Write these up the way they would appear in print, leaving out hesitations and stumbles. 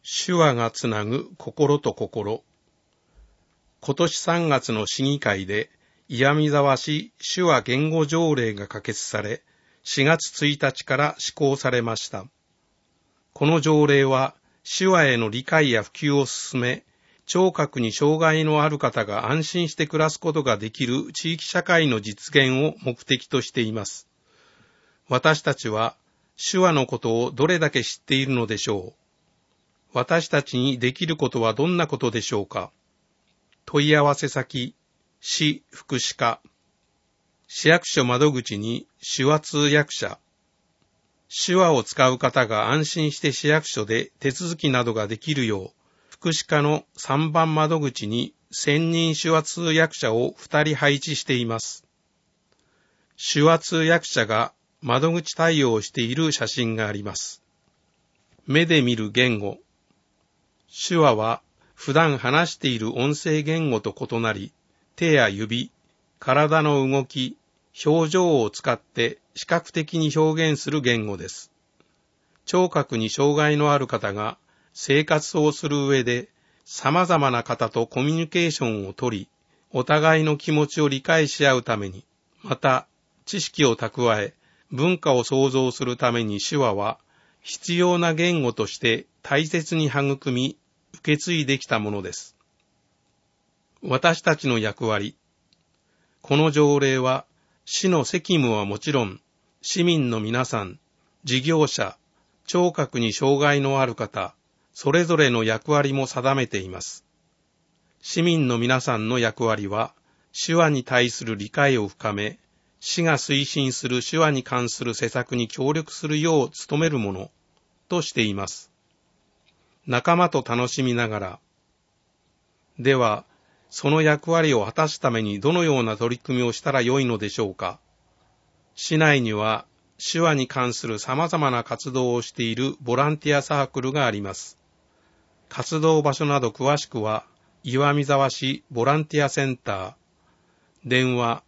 手話がつなぐ心と心。今年3月の市議会で岩見沢市手話言語条例が可決され、4月1日から施行されました。この条例は手話への理解や普及を進め、聴覚に障害のある方が安心して暮らすことができる地域社会の実現を目的としています。私たちは手話のことをどれだけ知っているのでしょう。私たちにできることはどんなことでしょうか。問い合わせ先、市福祉課。市役所窓口に手話通訳者。手話を使う方が安心して市役所で手続きなどができるよう、福祉課の3番窓口に専任手話通訳者を2人配置しています。手話通訳者が窓口対応している写真があります。目で見る言語。手話は普段話している音声言語と異なり、手や指、体の動き、表情を使って視覚的に表現する言語です。聴覚に障害のある方が生活をする上で様々な方とコミュニケーションをとり、お互いの気持ちを理解し合うために、また知識を蓄え、文化を創造するために手話は必要な言語として大切に育み、受け継いできたものです。私たちの役割。この条例は、市の責務はもちろん、市民の皆さん、事業者、聴覚に障害のある方、それぞれの役割も定めています。市民の皆さんの役割は、手話に対する理解を深め、市が推進する手話に関する施策に協力するよう努めるものとしています。仲間と楽しみながら。では、その役割を果たすためにどのような取り組みをしたらよいのでしょうか。市内には手話に関する様々な活動をしているボランティアサークルがあります。活動場所など詳しくは、岩見沢市ボランティアセンター、電話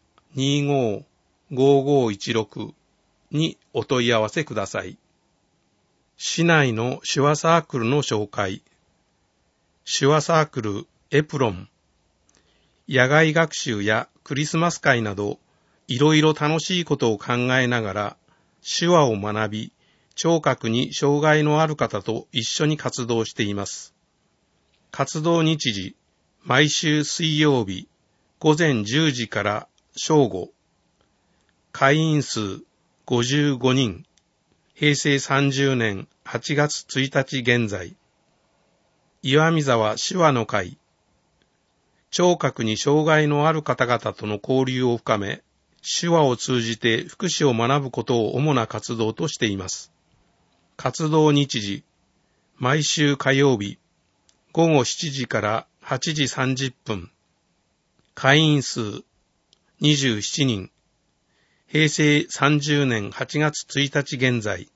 25-5516 にお問い合わせください。市内の手話サークルの紹介。手話サークルエプロン。野外学習やクリスマス会など、いろいろ楽しいことを考えながら、手話を学び、聴覚に障害のある方と一緒に活動しています。活動日時、毎週水曜日、午前10時から正午。会員数55人。平成30年8月1日現在。岩見沢手話の会。聴覚に障害のある方々との交流を深め、手話を通じて福祉を学ぶことを主な活動としています。活動日時、毎週火曜日、午後7時から8時30分。会員数27人。平成30年8月1日現在。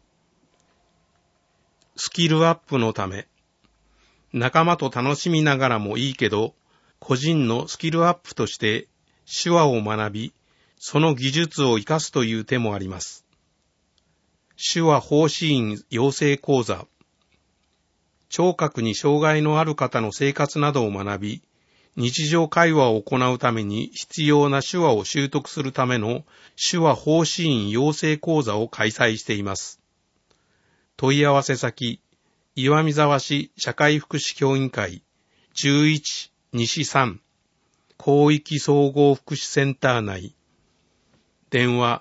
スキルアップのため、仲間と楽しみながらもいいけど、個人のスキルアップとして手話を学び、その技術を生かすという手もあります。手話奉仕員養成講座。聴覚に障害のある方の生活などを学び、日常会話を行うために必要な手話を習得するための手話奉仕員養成講座を開催しています。問い合わせ先、岩見沢市社会福祉協議会11西3広域総合福祉センター内。電話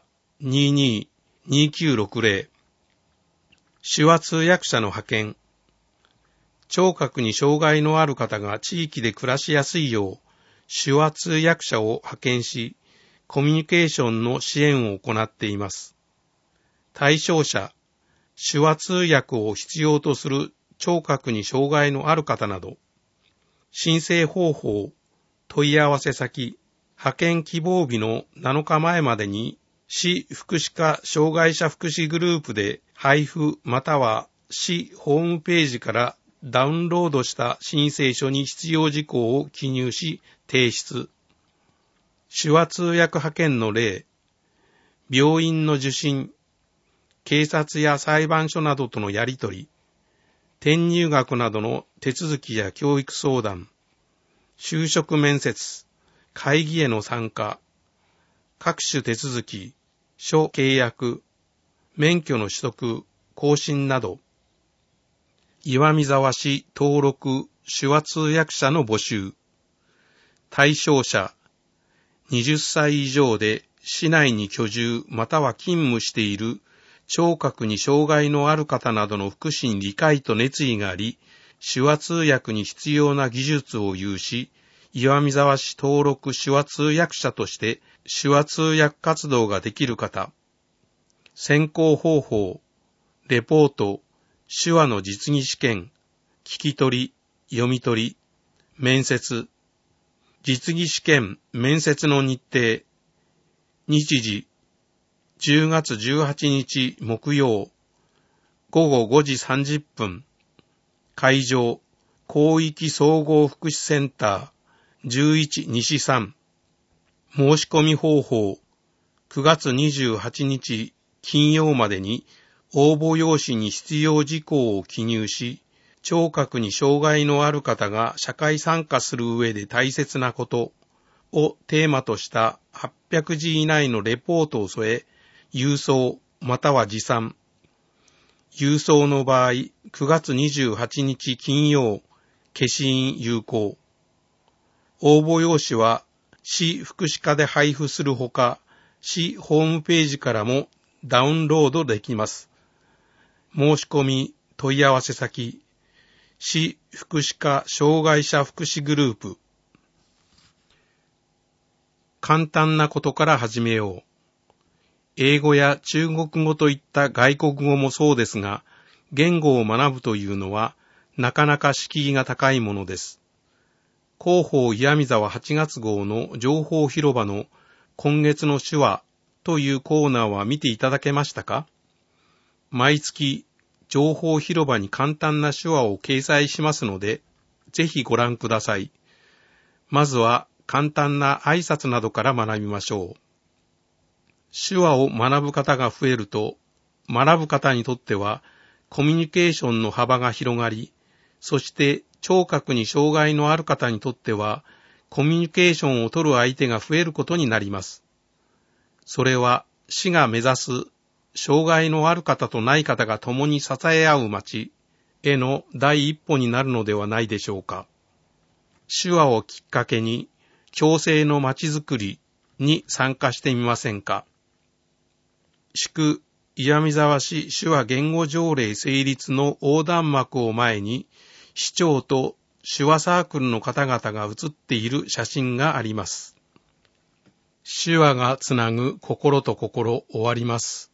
22-2960。手話通訳者の派遣。聴覚に障害のある方が地域で暮らしやすいよう、手話通訳者を派遣し、コミュニケーションの支援を行っています。対象者、手話通訳を必要とする聴覚に障害のある方など、申請方法、問い合わせ先、派遣希望日の7日前までに、市福祉課障害者福祉グループで配布または市ホームページからダウンロードした申請書に必要事項を記入し提出。手話通訳派遣の例、病院の受診、警察や裁判所などとのやり取り、 転入学などの手続きや教育相談、就職面接、会議への参加、各種手続き、諸契約、免許の取得、更新など、岩見沢市登録手話通訳者の募集、対象者、20歳以上で市内に居住または勤務している聴覚に障害のある方などの福祉に理解と熱意があり、手話通訳に必要な技術を有し、岩見沢市登録手話通訳者として手話通訳活動ができる方、選考方法、レポート、手話の実技試験、聞き取り、読み取り、面接、実技試験、面接の日程、日時、10月18日木曜、午後5時30分、会場、広域総合福祉センター、11西3、申し込み方法、9月28日金曜までに応募用紙に必要事項を記入し、聴覚に障害のある方が社会参加する上で大切なことをテーマとした800字以内のレポートを添え、郵送または持参。郵送の場合、9月28日金曜、消印有効。応募用紙は市福祉課で配布するほか、市ホームページからもダウンロードできます。申し込み、問い合わせ先、市福祉課障害者福祉グループ。簡単なことから始めよう。英語や中国語といった外国語もそうですが、言語を学ぶというのはなかなか敷居が高いものです。広報岩見沢8月号の情報広場の今月の手話というコーナーは見ていただけましたか？毎月情報広場に簡単な手話を掲載しますので、ぜひご覧ください。まずは簡単な挨拶などから学びましょう。手話を学ぶ方が増えると、学ぶ方にとってはコミュニケーションの幅が広がり、そして聴覚に障害のある方にとっては、コミュニケーションを取る相手が増えることになります。それは市が目指す障害のある方とない方が共に支え合う街への第一歩になるのではないでしょうか。手話をきっかけに共生の街づくりに参加してみませんか。祝岩見沢市手話言語条例成立の横断幕を前に、市長と手話サークルの方々が写っている写真があります。手話がつなぐ心と心終わります。